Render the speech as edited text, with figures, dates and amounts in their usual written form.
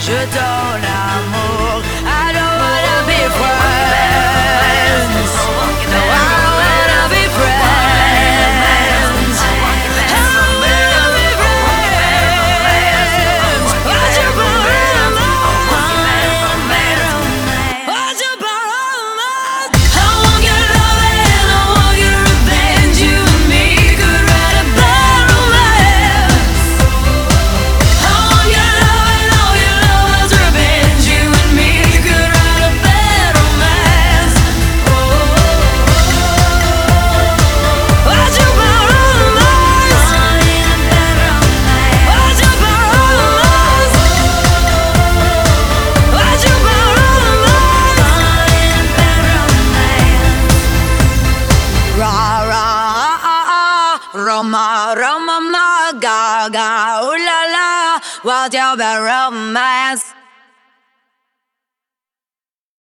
je donne l'amour. I don't wanna be friends. No, I don't wanna be friends. I don't wanna be friends. What you borrow what you borrow I want your love and I want your revenge. You and me could write a bad romance. I want your love and all your love's revenge. You and me could write a bad romance. What you borrow what you borrow what you Ra ra Roma Roma ma ga ga ooh la la, what's your bad romance?